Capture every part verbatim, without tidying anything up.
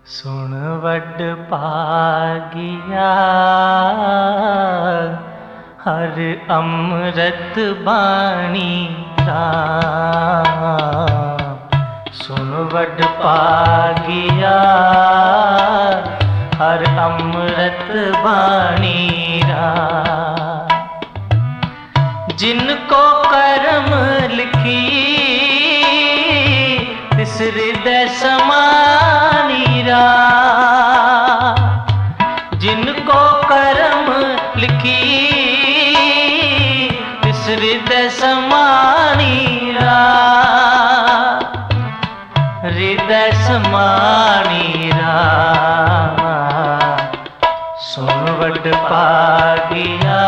सुन वड पागिया हर अमृत बाणी राम। सुन वड पागिया हर अमृत बाणी राम। जिनको कर्म लिखी तिस हृदय समानी राम। जिनको कर्म लिखी तिस हृदय समानी राम। हृदय समानी राम। सुन वड पागिया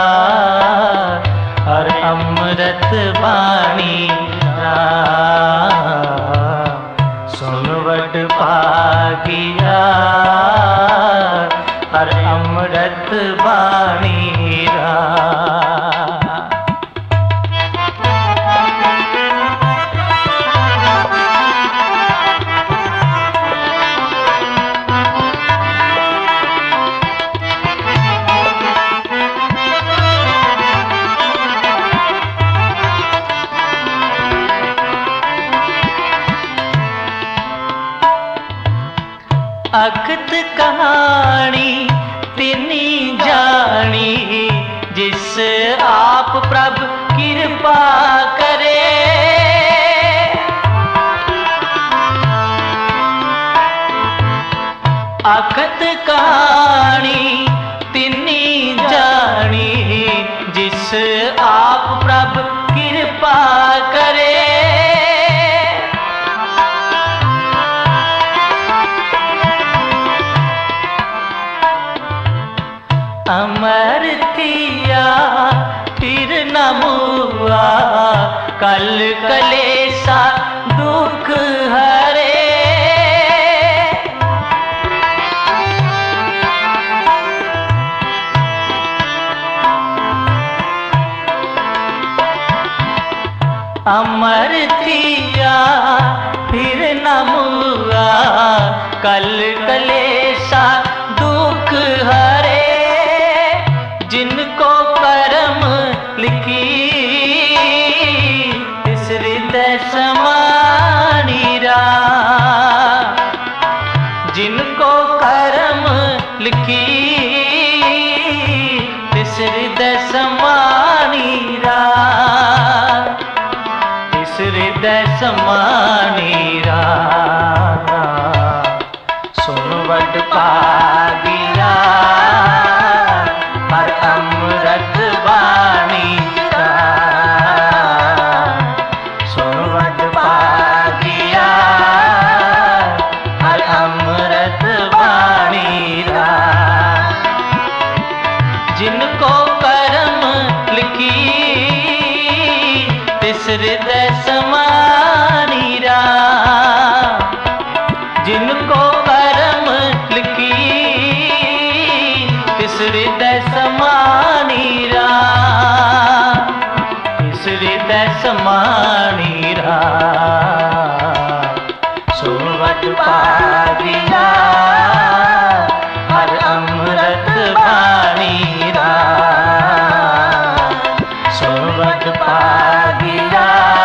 हर अमृत बाणी राम। सुन वड पागिया हर अमृत बाणी राम। अखत कहानी तिनी जानी जिस आप प्रभु कृपा करे। अखत कहानी तिनी जानी जिस आप प्रभु कृपा करे। अमर थिया फिर न मुआ कल कलेसा दुख हरे। अमर थिया फिर न मुआ कल कलेसा दुख हरे। जिनको कर्म लिखी तिस हृदय समानी राम। जिनको कर्म लिखी तिस हृदय समानी राम। तिस हृदय समानी राम। सुन वड पागिया हर अमृत बाणी राम। सुन वड पागिया हर अमृत बाणी राम। जिनको कर्म लिखी तिस हृदय समानी राम। जिनको कर्म लिखी तिस हृदय समानी राम। तिस हृदय समानी राम। सुन वड पागिया हर अमृत बाणी राम। सुन वड पागिया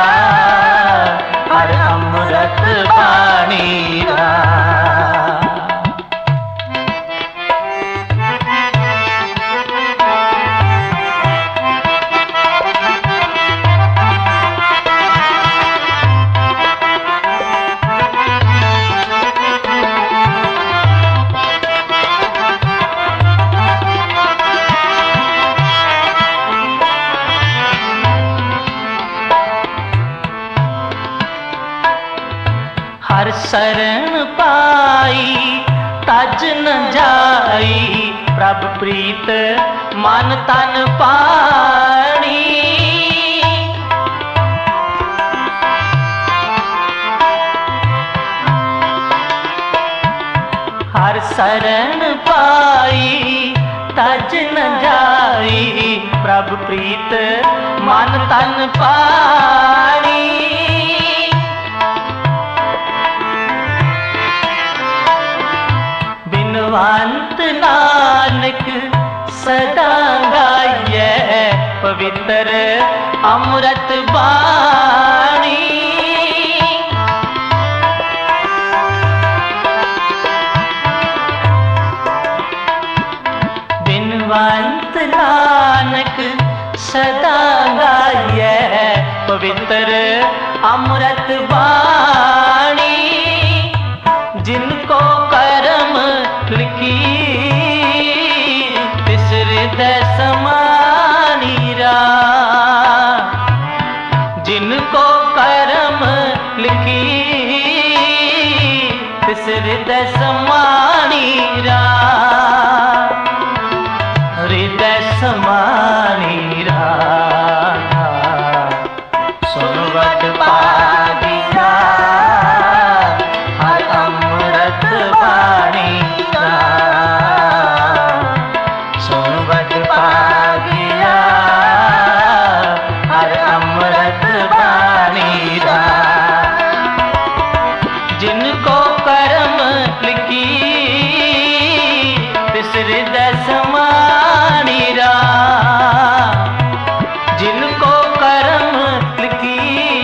हर अमृत बाणी राम। हर शरण पाई तज न जाई प्रभु प्रीत मन तन पाणी। हर शरण पाई तज न जाई प्रभु प्रीत मन तन पाणी। बिनवंत नानक सदा गाइए पवित्र अमृत बाणी। बिनवंत नानक सदा गाइए पवित्र अमृत बाणी। जिनको कर्म लिखी तिस हृदय समानी राह। जिनको कर्म लिखी तिस हृदय समानी राह। हृदय समानी राह सुन वड पागिया हर अमृत बाणी राह। सुन वड पागिया हर अमृत बाणी राह। जिनको कर्म लिखी तिस हृदय समानी राह। जिनको कर्म लिखी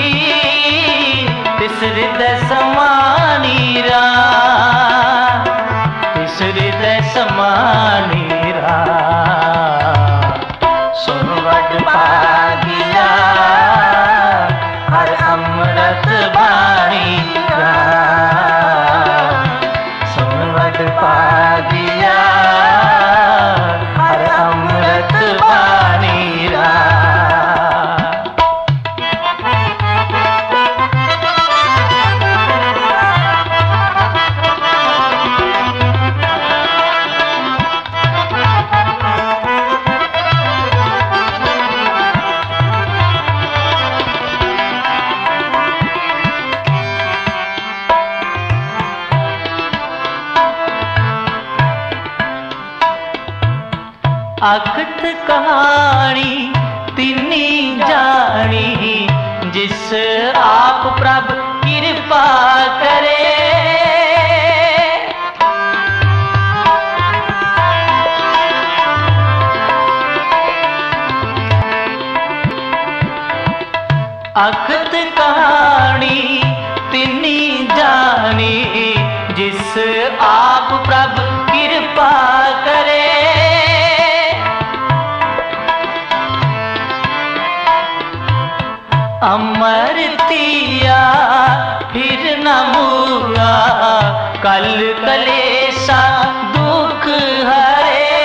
तिस हृदय समानी राह। तिस हृदय समानी राह सुन वड पागिया हर अमृत बाणी राह। सुन वड पागिया हर अमृत बाणी राह। अकथ कहानी तिनी जानी जिस आप प्रभु कृपा करे। अकथ कहानी तिनी जानी जिस आप प्रभु कृपा करे। अमरतिया फिर न मूरा कल कलेसा दुख हरे।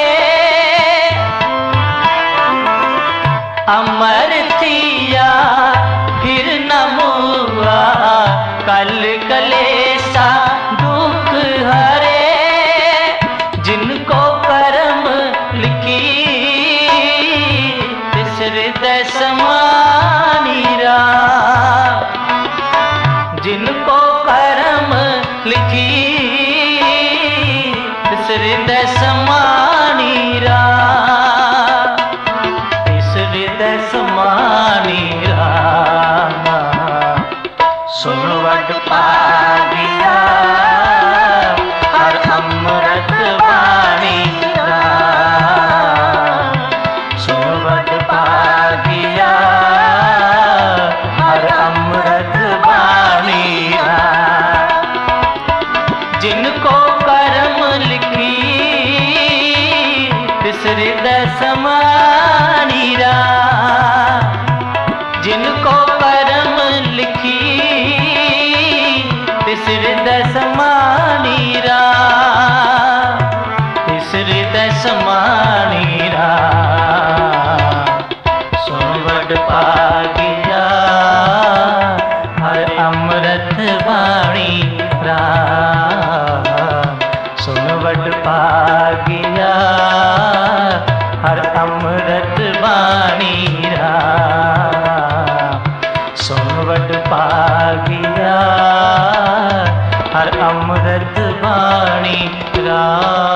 अमरतिया फिर न मूरा कल कलेसा दुख हरे। जिनको कर्म लिखी तिस हृदय समानी राह। जिनको कर्म लिखी तिस हृदय समानी राह। तिस हृदय समानी राह सुन वड पागिया हर अमृत बाणी राह। सुन वड पागिया हर अमृत बाणी राह। जिनको कर्म लिखी तिस हृदय समानी राह। जिनको कर्म लिखी तिस हृदय समानी राह। तिस हृदय समानी राह सुन वड पागिया हर अमृत बाणी राह। सुन वड पागिया हर अमृत बाणी राह। सुन वड पागिया हर अमृत बाणी राह।